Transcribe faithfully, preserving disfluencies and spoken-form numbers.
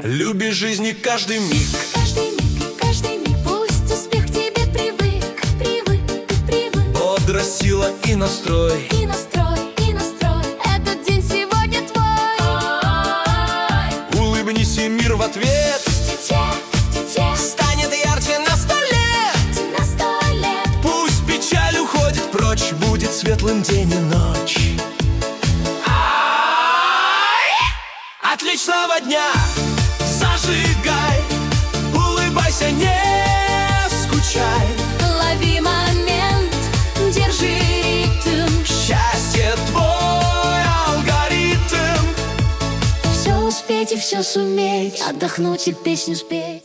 Люби жизни каждый миг. Каждый миг, каждый миг, пусть успех к тебе привык, привык, привык. Бодрость, сила и настрой. И настрой, и настрой, этот день сегодня твой. Улыбнись, и мир в ответ Тече, тече, станет ярче на сто лет. на сто лет. Пусть печаль уходит прочь, будет светлым день и ночь. Отличного дня! Зажигай, улыбайся, не скучай. Лови момент, держи ритм. Счастье твой алгоритм. Все успеть и все суметь, отдохнуть и песню спеть.